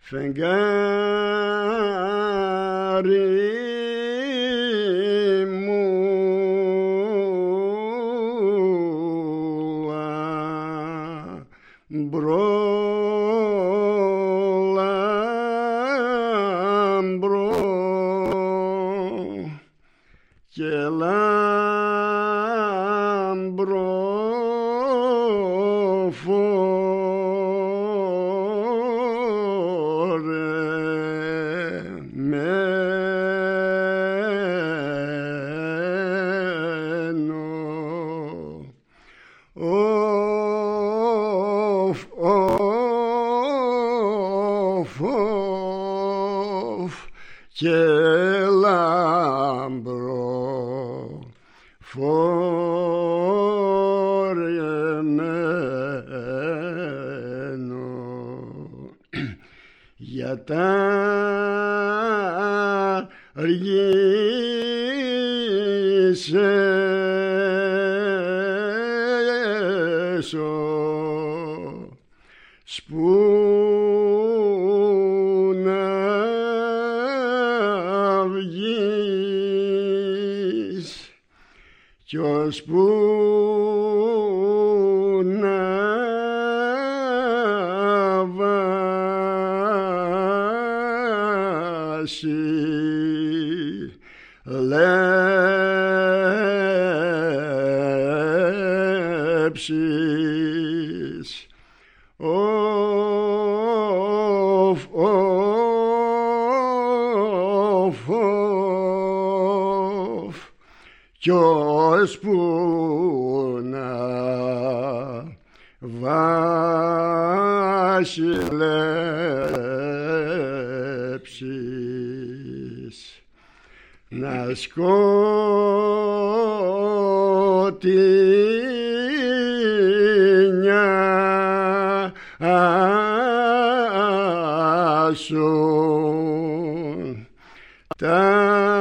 φεγγάρι μου λάμπρο και λάμπρο και λάμπρο φορεμένο για τα αργήσεσο κι ώσπου να βάσει λέψεις κι ώσπου να βάσει λέψεις να σκοτεινιάσουν τα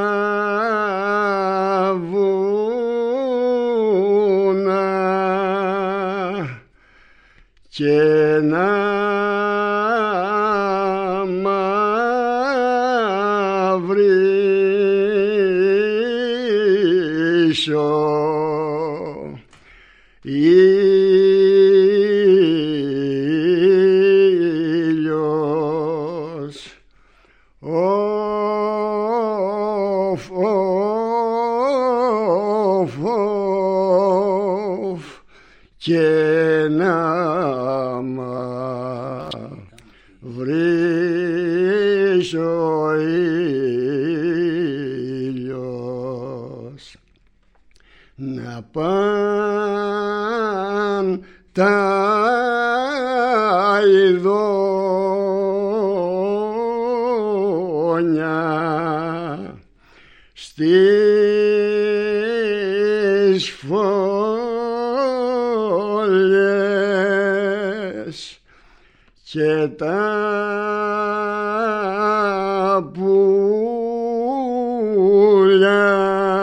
και να μαυρίσω ήλιος και να μαυρίσω ήλιος να παν τα ειδόνια στις φόλιες και τα πουλιά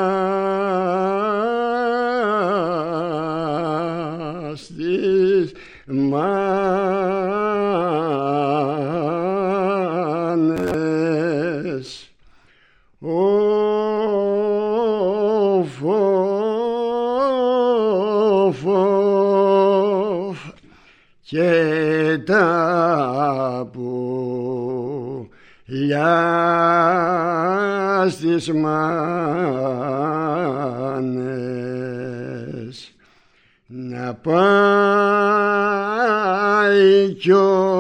στις μάνες και τα πουλιά στις μάνες να πάει κι ο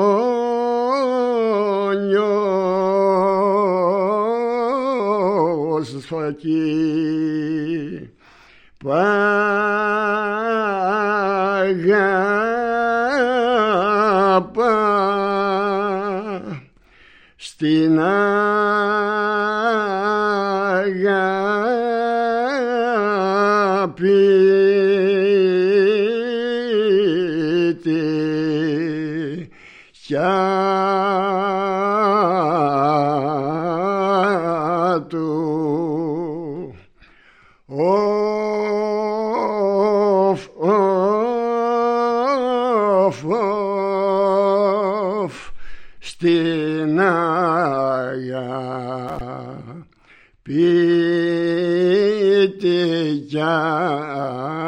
νιός φακή παγάπα στην αγάπη τη του στην Πανάγια ποιητικιά